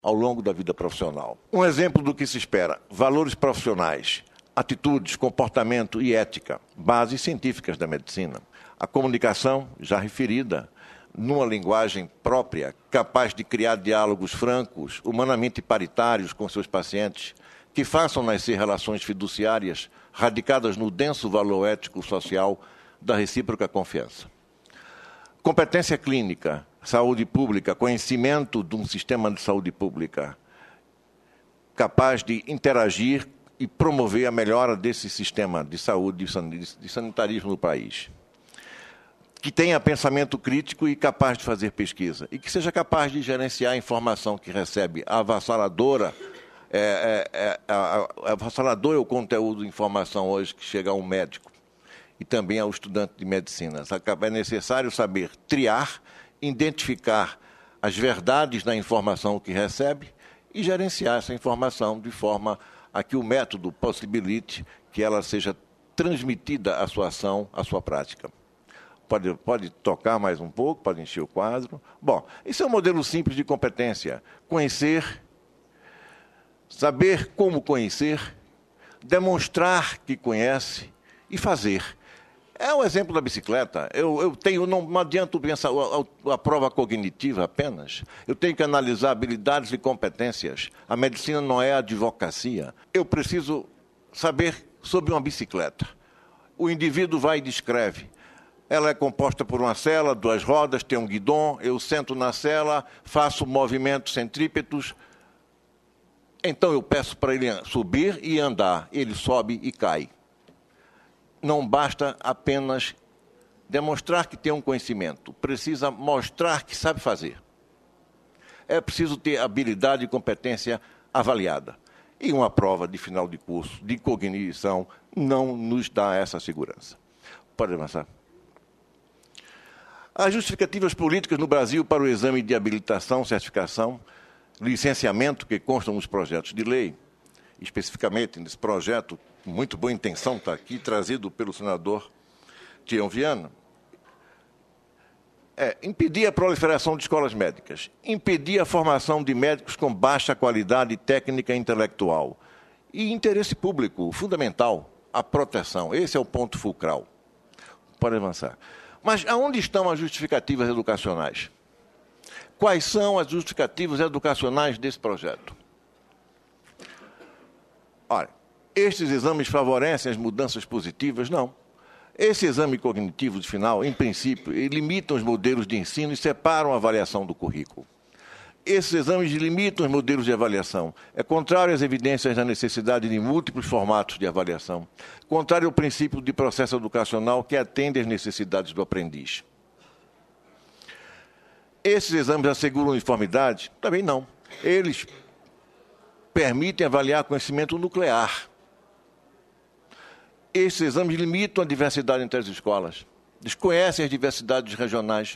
ao longo da vida profissional. Um exemplo do que se espera: valores profissionais, atitudes, comportamento e ética, bases científicas da medicina. A comunicação, já referida, numa linguagem própria, capaz de criar diálogos francos, humanamente paritários com seus pacientes, que façam nascer relações fiduciárias radicadas no denso valor ético-social da recíproca confiança. Competência clínica, saúde pública, conhecimento de um sistema de saúde pública capaz de interagir e promover a melhora desse sistema de saúde e sanitarismo no país. Que tenha pensamento crítico e capaz de fazer pesquisa. E que seja capaz de gerenciar a informação que recebe. Avassalador é o conteúdo de informação hoje que chega ao médico e também ao estudante de medicina. É necessário saber triar, identificar as verdades da informação que recebe e gerenciar essa informação de forma a que o método possibilite que ela seja transmitida à sua ação, à sua prática. Pode tocar mais um pouco, pode encher o quadro. Bom, esse é um modelo simples de competência. Conhecer, saber como conhecer, demonstrar que conhece e fazer. É um exemplo da bicicleta. Não adianta pensar a prova cognitiva apenas. Eu tenho que analisar habilidades e competências. A medicina não é advocacia. Eu preciso saber sobre uma bicicleta. O indivíduo vai e descreve. Ela é composta por uma sela, 2 rodas, tem um guidão, eu sento na sela, faço movimentos centrípetos. Então eu peço para ele subir e andar. Ele sobe e cai. Não basta apenas demonstrar que tem um conhecimento. Precisa mostrar que sabe fazer. É preciso ter habilidade e competência avaliada. E uma prova de final de curso, de cognição, não nos dá essa segurança. Pode avançar. As justificativas políticas no Brasil para o exame de habilitação, certificação, licenciamento que constam nos projetos de lei, especificamente nesse projeto, muito boa intenção, está aqui, trazido pelo senador Tião Viana, impedir a proliferação de escolas médicas, impedir a formação de médicos com baixa qualidade técnica e intelectual e interesse público fundamental, a proteção. Esse é o ponto fulcral. Pode avançar. Mas aonde estão as justificativas educacionais? Quais são as justificativas educacionais desse projeto? Olha, estes exames favorecem as mudanças positivas? Não. Esse exame cognitivo de final, em princípio, limitam os modelos de ensino e separam a avaliação do currículo. Esses exames limitam os modelos de avaliação. É contrário às evidências da necessidade de múltiplos formatos de avaliação. Contrário ao princípio de processo educacional que atende às necessidades do aprendiz. Esses exames asseguram uniformidade? Também não. Eles permitem avaliar conhecimento nuclear. Esses exames limitam a diversidade entre as escolas. Desconhecem as diversidades regionais.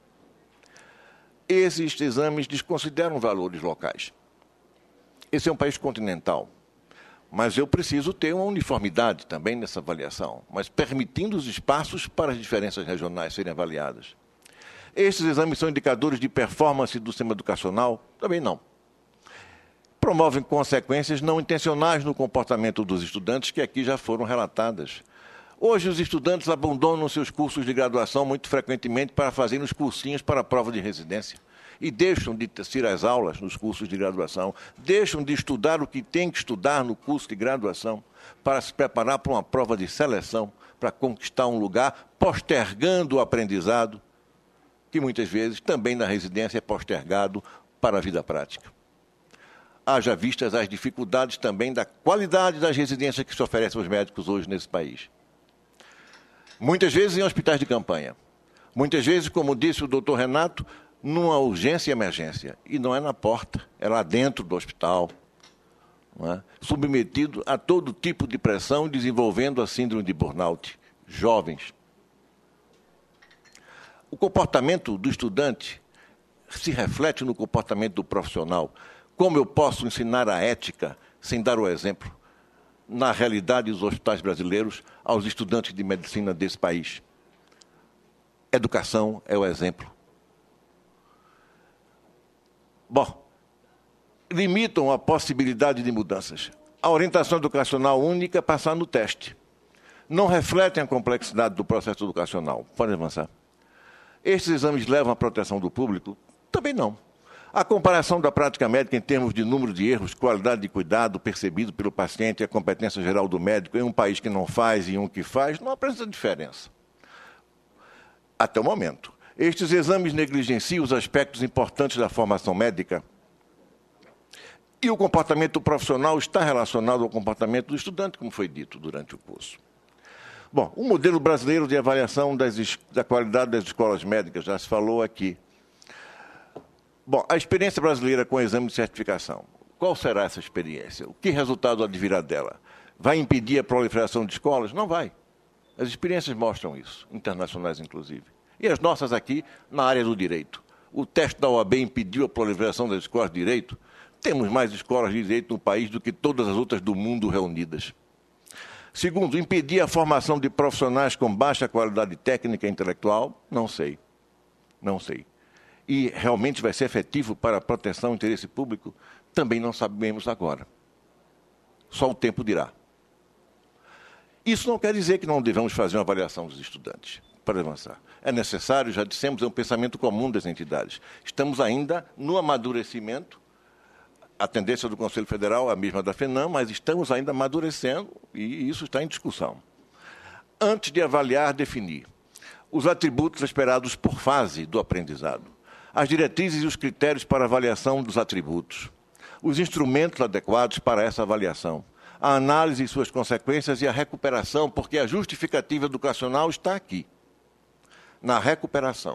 Esses exames desconsideram valores locais. Esse é um país continental, mas eu preciso ter uma uniformidade também nessa avaliação, mas permitindo os espaços para as diferenças regionais serem avaliadas. Esses exames são indicadores de performance do sistema educacional? Também não. Promovem consequências não intencionais no comportamento dos estudantes, que aqui já foram relatadas. Hoje, os estudantes abandonam seus cursos de graduação muito frequentemente para fazerem os cursinhos para a prova de residência. E deixam de assistir às aulas nos cursos de graduação, deixam de estudar o que tem que estudar no curso de graduação para se preparar para uma prova de seleção, para conquistar um lugar, postergando o aprendizado, que muitas vezes também na residência é postergado para a vida prática. Haja vistas as dificuldades também da qualidade das residências que se oferecem aos médicos hoje nesse país. Muitas vezes em hospitais de campanha. Muitas vezes, como disse o doutor Renato, numa urgência e emergência. E não é na porta, é lá dentro do hospital. Não é? Submetido a todo tipo de pressão, desenvolvendo a síndrome de burnout. Jovens. O comportamento do estudante se reflete no comportamento do profissional. Como eu posso ensinar a ética sem dar o exemplo? Na realidade dos hospitais brasileiros, aos estudantes de medicina desse país. Educação é o exemplo. Bom, limitam a possibilidade de mudanças. A orientação educacional única é passar no teste. Não refletem a complexidade do processo educacional. Pode avançar. Estes exames levam à proteção do público? Também não. A comparação da prática médica em termos de número de erros, qualidade de cuidado percebido pelo paciente e a competência geral do médico em um país que não faz e em um que faz não apresenta diferença. Até o momento. Estes exames negligenciam os aspectos importantes da formação médica e o comportamento profissional está relacionado ao comportamento do estudante, como foi dito durante o curso. Bom, o modelo brasileiro de avaliação da qualidade das escolas médicas já se falou aqui. Bom, a experiência brasileira com o exame de certificação. Qual será essa experiência? O que resultado advirá dela? Vai impedir a proliferação de escolas? Não vai. As experiências mostram isso, internacionais inclusive. E as nossas aqui, na área do direito. O teste da OAB impediu a proliferação das escolas de direito? Temos mais escolas de direito no país do que todas as outras do mundo reunidas. Segundo, impedir a formação de profissionais com baixa qualidade técnica e intelectual? Não sei. Não sei. E realmente vai ser efetivo para a proteção do interesse público? Também não sabemos agora. Só o tempo dirá. Isso não quer dizer que não devemos fazer uma avaliação dos estudantes. Para avançar. É necessário, já dissemos, é um pensamento comum das entidades. Estamos ainda no amadurecimento. A tendência do Conselho Federal é a mesma da FENAM, mas estamos ainda amadurecendo e isso está em discussão. Antes de avaliar, definir os atributos esperados por fase do aprendizado, as diretrizes e os critérios para avaliação dos atributos, os instrumentos adequados para essa avaliação, a análise e suas consequências e a recuperação, porque a justificativa educacional está aqui, na recuperação.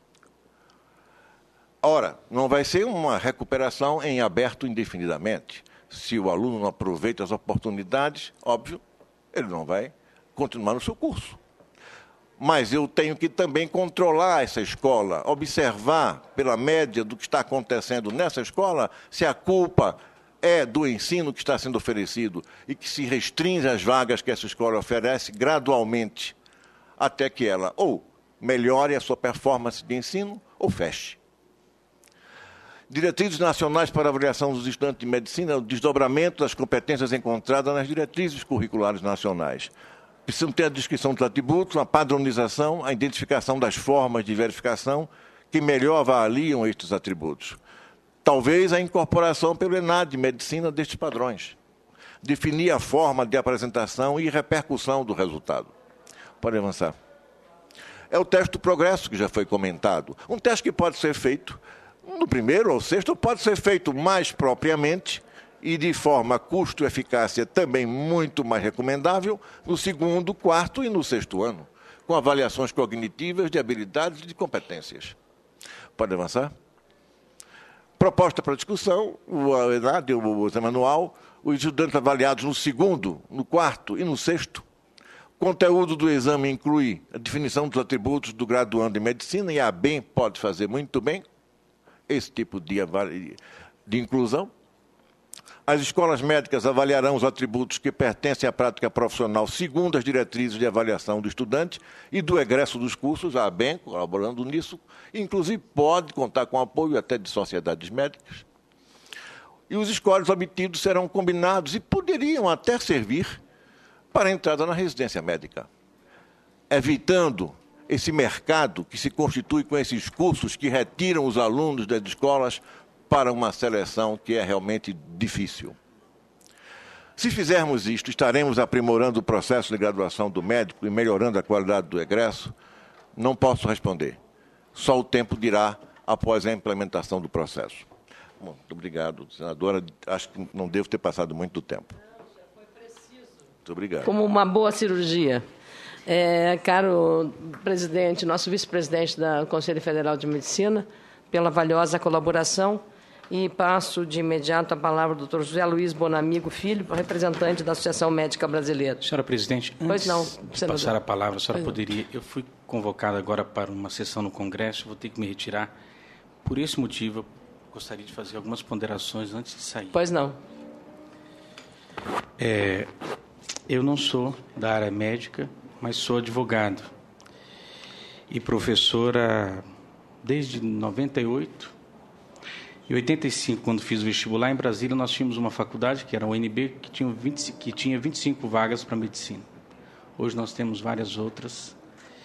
Ora, não vai ser uma recuperação em aberto indefinidamente. Se o aluno não aproveita as oportunidades, óbvio, ele não vai continuar no seu curso. Mas eu tenho que também controlar essa escola, observar pela média do que está acontecendo nessa escola, se a culpa é do ensino que está sendo oferecido e que se restringe às vagas que essa escola oferece gradualmente, até que ela ou melhore a sua performance de ensino ou feche. Diretrizes nacionais para avaliação dos estudantes de medicina, o desdobramento das competências encontradas nas diretrizes curriculares nacionais. Precisam ter a descrição dos atributos, a padronização, a identificação das formas de verificação que melhor avaliam estes atributos. Talvez a incorporação pelo ENAD de medicina destes padrões. Definir a forma de apresentação e repercussão do resultado. Pode avançar. É o teste do progresso que já foi comentado. Um teste que pode ser feito no primeiro ou sexto, pode ser feito mais propriamente e de forma custo-eficácia também muito mais recomendável no segundo, quarto e no sexto ano, com avaliações cognitivas de habilidades e de competências. Pode avançar? Proposta para discussão, o exame anual, os estudantes avaliados no segundo, no quarto e no sexto. O conteúdo do exame inclui a definição dos atributos do graduando em medicina, e a ABEM pode fazer muito bem esse tipo de inclusão. As escolas médicas avaliarão os atributos que pertencem à prática profissional segundo as diretrizes de avaliação do estudante e do egresso dos cursos, a ABEM, colaborando nisso, inclusive pode contar com apoio até de sociedades médicas. E os scores obtidos serão combinados e poderiam até servir para a entrada na residência médica, evitando esse mercado que se constitui com esses cursos que retiram os alunos das escolas para uma seleção que é realmente difícil. Se fizermos isto, estaremos aprimorando o processo de graduação do médico e melhorando a qualidade do egresso? Não posso responder. Só o tempo dirá após a implementação do processo. Bom, muito obrigado, senadora. Acho que não devo ter passado muito do tempo. Não, já foi preciso. Muito obrigado. Como uma boa cirurgia. Caro presidente, nosso vice-presidente do Conselho Federal de Medicina, pela valiosa colaboração, e passo de imediato a palavra ao doutor José Luiz Bonamigo Filho, representante da Associação Médica Brasileira. Senhora presidente, antes de passar a palavra, a senhora poderia... Eu fui convocado agora para uma sessão no Congresso, vou ter que me retirar. Por esse motivo, eu gostaria de fazer algumas ponderações antes de sair. Pois não. Eu não sou da área médica, mas sou advogado e professora desde 98 Em 85, quando fiz o vestibular, em Brasília, nós tínhamos uma faculdade, que era a UNB, que tinha 25 vagas para medicina. Hoje nós temos várias outras.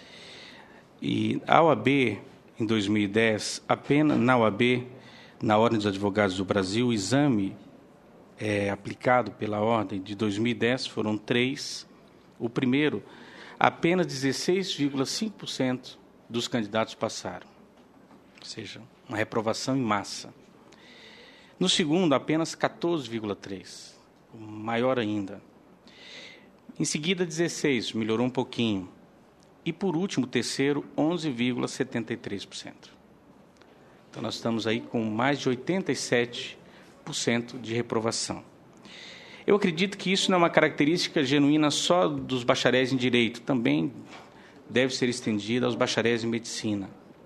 E a OAB, em 2010, apenas na OAB, na Ordem dos Advogados do Brasil, o exame aplicado pela Ordem de 2010 foram 3. O primeiro, apenas 16,5% dos candidatos passaram. Ou seja, uma reprovação em massa. No segundo, apenas 14,3%, maior ainda. Em seguida, 16%, melhorou um pouquinho. E, por último, o terceiro, 11,73%. Então, nós estamos aí com mais de 87% de reprovação. Eu acredito que isso não é uma característica genuína só dos bacharéis em Direito, também deve ser estendida aos bacharéis em Medicina.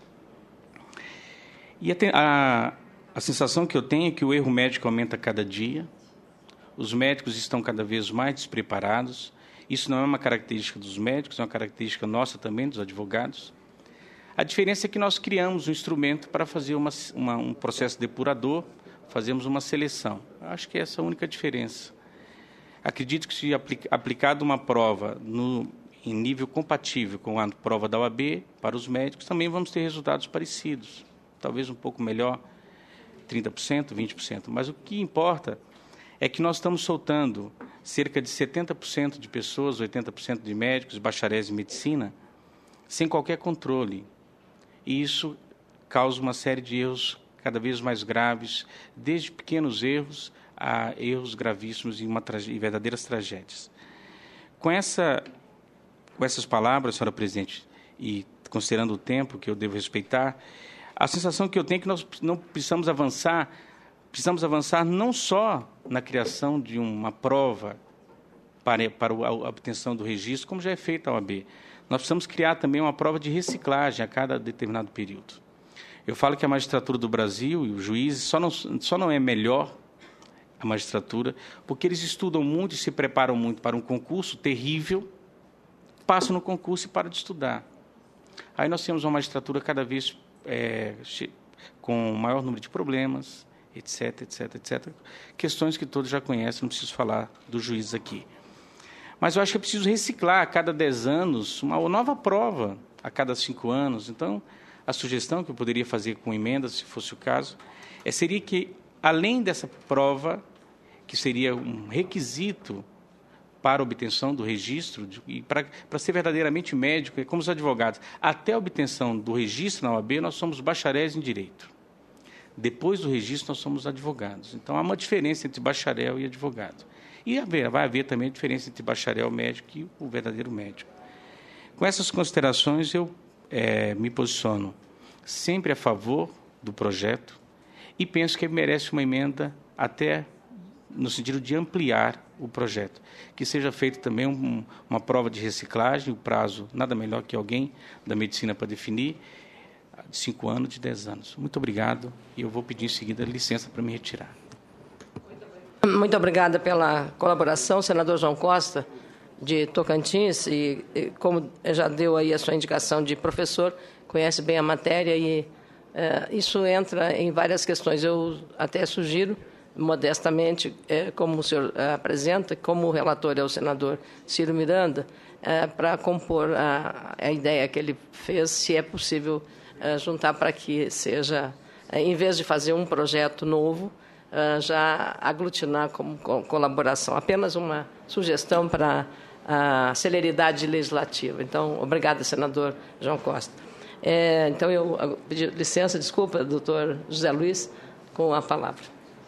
E a sensação que eu tenho é que o erro médico aumenta a cada dia, os médicos estão cada vez mais despreparados. Isso não é uma característica dos médicos, é uma característica nossa também, dos advogados. A diferença é que nós criamos um instrumento para fazer um processo depurador, fazemos uma seleção. Acho que essa é a única diferença. Acredito que, se aplicado uma prova em nível compatível com a prova da OAB, para os médicos, também vamos ter resultados parecidos. Talvez um pouco melhor, 30%, 20%. Mas o que importa é que nós estamos soltando cerca de 70% de pessoas, 80% de médicos, bacharéis em medicina, sem qualquer controle. E isso causa uma série de erros cada vez mais graves, desde pequenos erros a erros gravíssimos e verdadeiras tragédias. Com essas palavras, senhora presidente, e considerando o tempo que eu devo respeitar, a sensação que eu tenho é que nós não precisamos avançar não só na criação de uma prova para a obtenção do registro, como já é feita a OAB. Nós precisamos criar também uma prova de reciclagem a cada determinado período. Eu falo que a magistratura do Brasil e os juízes só não é melhor a magistratura porque eles estudam muito e se preparam muito para um concurso terrível, passam no concurso e param de estudar. Aí nós temos uma magistratura cada vez com maior número de problemas, etc, etc, etc. Questões que todos já conhecem, não preciso falar dos juízes aqui. Mas eu acho que é preciso reciclar a cada 10 anos uma nova prova, a cada 5 anos. Então, a sugestão que eu poderia fazer com emendas, se fosse o caso, seria que, além dessa prova, que seria um requisito para a obtenção do registro, e para ser verdadeiramente médico, como os advogados, até a obtenção do registro na OAB, nós somos bacharéis em Direito. Depois do registro, nós somos advogados. Então, há uma diferença entre bacharel e advogado. E vai haver também a diferença entre bacharel médico e o verdadeiro médico. Com essas considerações, eu me posiciono sempre a favor do projeto e penso que merece uma emenda até no sentido de ampliar o projeto. Que seja feito também uma prova de reciclagem, o prazo nada melhor que alguém da medicina para definir, de 5 anos, de 10 anos. Muito obrigado e eu vou pedir em seguida licença para me retirar. Muito obrigada pela colaboração, senador João Costa, de Tocantins, e como já deu aí a sua indicação de professor, conhece bem a matéria e isso entra em várias questões. Eu até sugiro, modestamente, como o senhor apresenta, como o relator é o senador Ciro Miranda, para compor a ideia que ele fez, se é possível juntar para que seja, em vez de fazer um projeto novo, já aglutinar como colaboração. Apenas uma sugestão para a celeridade legislativa. Então, obrigada, senador João Costa. Então, eu pedi licença, desculpa, doutor José Luiz, com a palavra.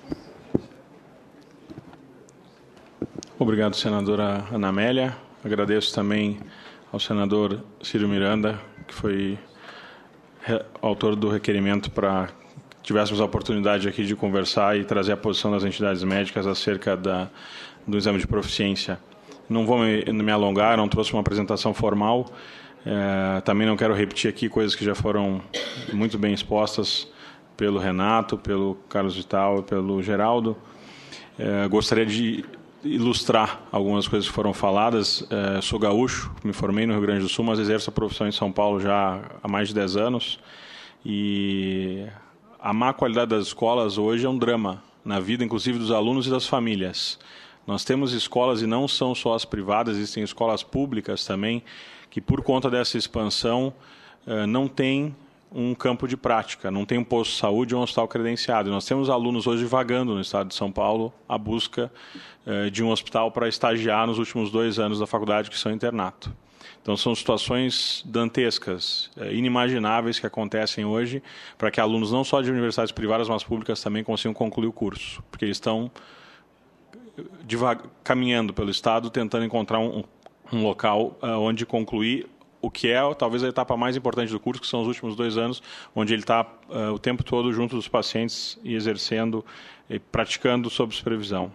Obrigado, senadora Ana Amélia. Agradeço também ao senador Ciro Miranda, que foi autor do requerimento para tivéssemos a oportunidade aqui de conversar e trazer a posição das entidades médicas acerca do exame de proficiência. Não vou me alongar, não trouxe uma apresentação formal. Também não quero repetir aqui coisas que já foram muito bem expostas pelo Renato, pelo Carlos Vital e pelo Geraldo. Gostaria de ilustrar algumas coisas que foram faladas. Sou gaúcho, me formei no Rio Grande do Sul, mas exerço a profissão em São Paulo já há mais de 10 anos. E a má qualidade das escolas hoje é um drama na vida, inclusive, dos alunos e das famílias. Nós temos escolas, e não são só as privadas, existem escolas públicas também, que por conta dessa expansão não tem um campo de prática, não tem um posto de saúde ou um hospital credenciado. E nós temos alunos hoje vagando no estado de São Paulo à busca de um hospital para estagiar nos últimos 2 anos da faculdade, que são internato. Então, são situações dantescas, inimagináveis que acontecem hoje para que alunos não só de universidades privadas, mas públicas também consigam concluir o curso, porque eles estão caminhando pelo estado, tentando encontrar um local onde concluir o que é talvez a etapa mais importante do curso, que são os últimos 2 anos, onde ele está o tempo todo junto dos pacientes e exercendo e praticando sob supervisão.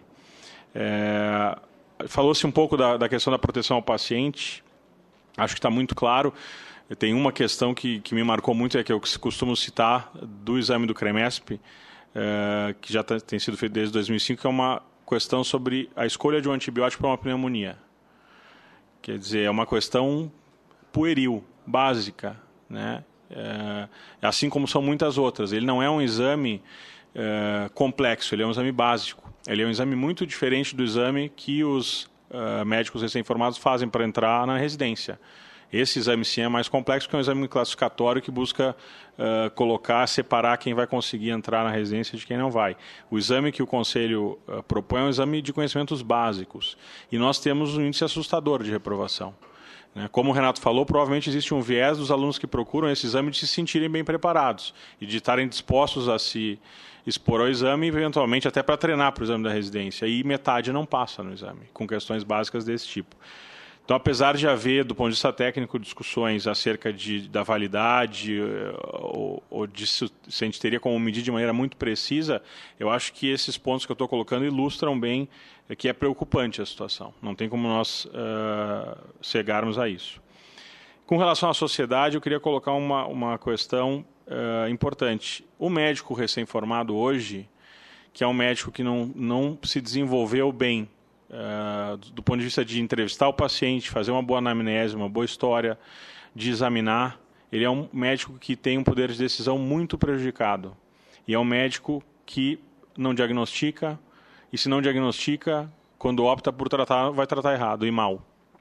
Falou-se um pouco da questão da proteção ao paciente. Acho que está muito claro. Tem uma questão que me marcou muito, é que eu costumo citar do exame do CREMESP, que já tem sido feito desde 2005, que é uma questão sobre a escolha de um antibiótico para uma pneumonia. Quer dizer, é uma questão pueril, básica, né? Assim como são muitas outras. Ele não é um exame complexo, ele é um exame básico. Ele é um exame muito diferente do exame que os médicos recém-formados fazem para entrar na residência. Esse exame sim é mais complexo, porque é um exame classificatório que busca separar quem vai conseguir entrar na residência de quem não vai. O exame que o Conselho propõe é um exame de conhecimentos básicos. E nós temos um índice assustador de reprovação. Como o Renato falou, provavelmente existe um viés dos alunos que procuram esse exame de se sentirem bem preparados e de estarem dispostos a se expor ao exame, eventualmente até para treinar para o exame da residência. E metade não passa no exame, com questões básicas desse tipo. Então, apesar de haver, do ponto de vista técnico, discussões acerca da validade ou de se a gente teria como medir de maneira muito precisa, eu acho que esses pontos que eu estou colocando ilustram bem que é preocupante a situação. Não tem como nós cegarmos a isso. Com relação à sociedade, eu queria colocar uma questão importante. O médico recém-formado hoje, que é um médico que não se desenvolveu bem, do ponto de vista de entrevistar o paciente, fazer uma boa anamnese, uma boa história, de examinar, ele é um médico que tem um poder de decisão muito prejudicado. E é um médico que não diagnostica, e se não diagnostica, quando opta por tratar, vai tratar errado e mal.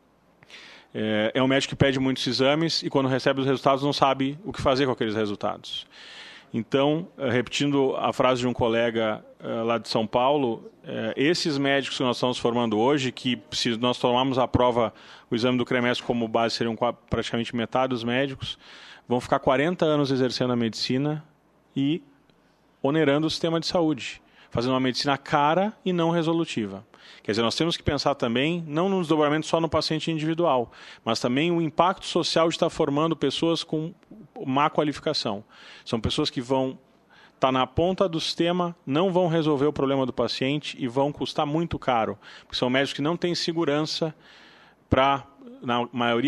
É um médico que pede muitos exames e quando recebe os resultados não sabe o que fazer com aqueles resultados. Então, repetindo a frase de um colega lá de São Paulo, esses médicos que nós estamos formando hoje, que se nós tomarmos a prova, o exame do CREMESP como base, seriam praticamente metade dos médicos, vão ficar 40 anos exercendo a medicina e onerando o sistema de saúde, fazendo uma medicina cara e não resolutiva. Quer dizer, nós temos que pensar também, não no desdobramento só no paciente individual, mas também o impacto social de estar formando pessoas com má qualificação. São pessoas que vão estar na ponta do sistema, não vão resolver o problema do paciente e vão custar muito caro, porque são médicos que não têm segurança para, na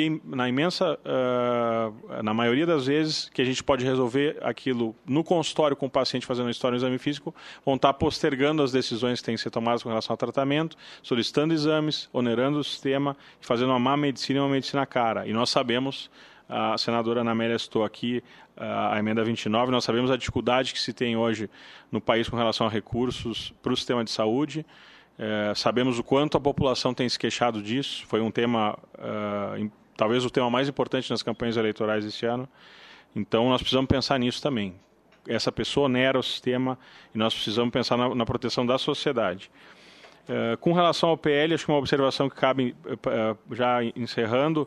maioria das vezes que a gente pode resolver aquilo no consultório com o paciente fazendo uma história no exame físico, vão estar postergando as decisões que têm que ser tomadas com relação ao tratamento, solicitando exames, onerando o sistema e fazendo uma má medicina e uma medicina cara. E nós sabemos, a senadora Ana Amélia citou aqui a emenda 29, nós sabemos a dificuldade que se tem hoje no país com relação a recursos para o sistema de saúde. Sabemos o quanto a população tem se queixado disso. Foi um tema, talvez o tema mais importante nas campanhas eleitorais deste ano. Então, nós precisamos pensar nisso também. Essa pessoa onera o sistema e nós precisamos pensar na proteção da sociedade. Com relação ao PL, acho que uma observação que cabe, já encerrando,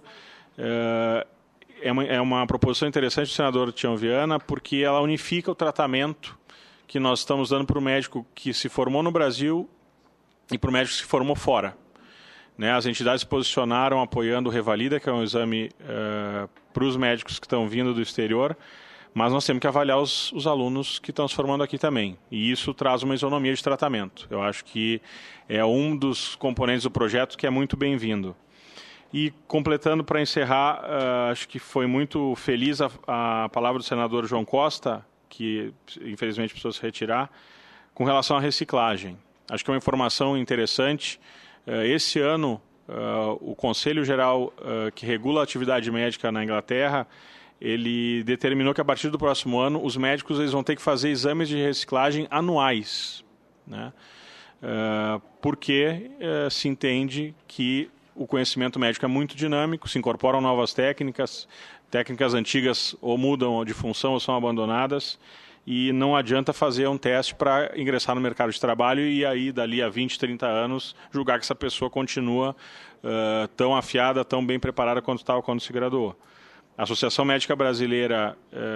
é uma proposição interessante do senador Tião Viana, porque ela unifica o tratamento que nós estamos dando para o médico que se formou no Brasil e para o médico que se formou fora. As entidades se posicionaram apoiando o Revalida, que é um exame para os médicos que estão vindo do exterior, mas nós temos que avaliar os alunos que estão se formando aqui também. E isso traz uma isonomia de tratamento. Eu acho que é um dos componentes do projeto que é muito bem-vindo. E, completando para encerrar, acho que foi muito feliz a palavra do senador João Costa, que infelizmente precisou se retirar, com relação à reciclagem. Acho que é uma informação interessante. Esse ano, o Conselho Geral que regula a atividade médica na Inglaterra, ele determinou que a partir do próximo ano os médicos eles vão ter que fazer exames de reciclagem anuais, né? Porque se entende que o conhecimento médico é muito dinâmico, se incorporam novas técnicas antigas ou mudam de função ou são abandonadas, e não adianta fazer um teste para ingressar no mercado de trabalho e aí, dali a 20, 30 anos, julgar que essa pessoa continua tão afiada, tão bem preparada quanto estava quando se graduou. A Associação Médica Brasileira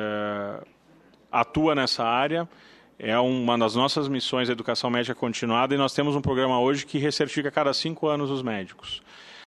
atua nessa área, é uma das nossas missões a educação médica continuada, e nós temos um programa hoje que recertifica a cada 5 anos os médicos.